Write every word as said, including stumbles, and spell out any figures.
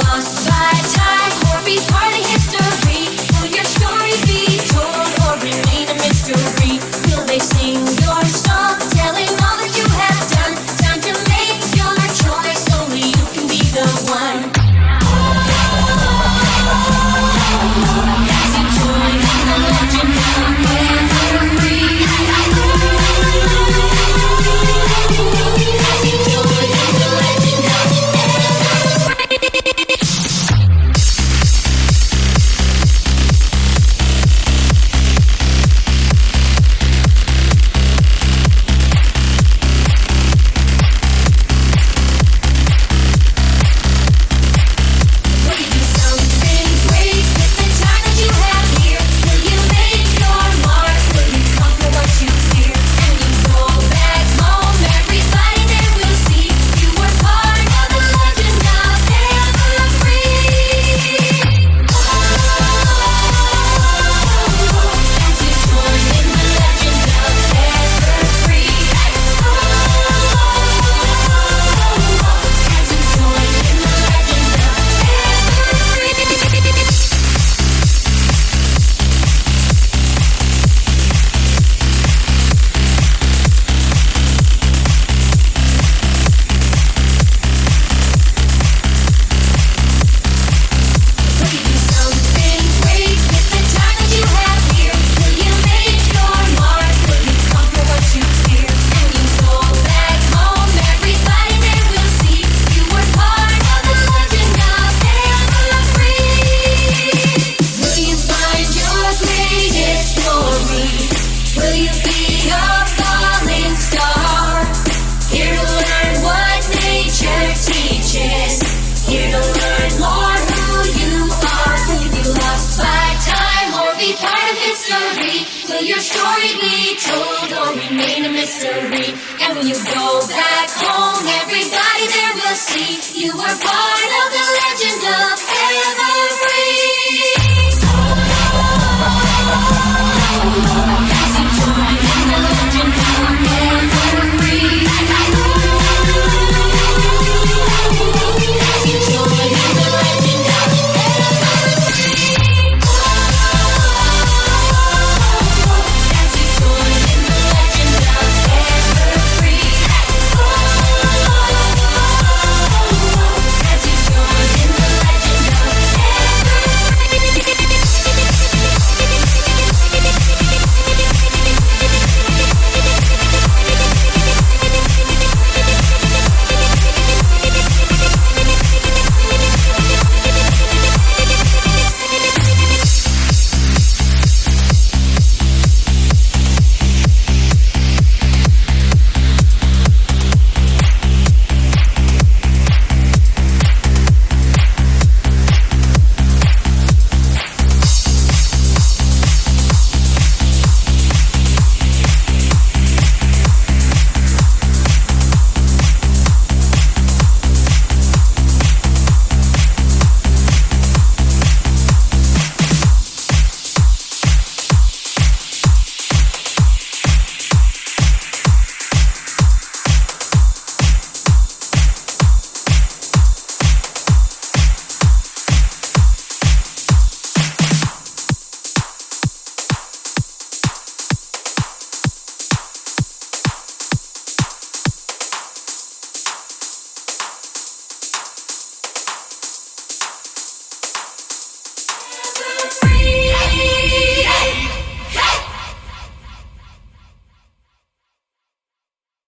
lost by time or be part of history? Will your story be told or remain a mystery? Will they sing your song, telling all that you have done? Time to make your choice, only you can be the one. As you join in the legend of Evergreen. As you join in the legend of mystery. And when you go back home, everybody there will see you were part of the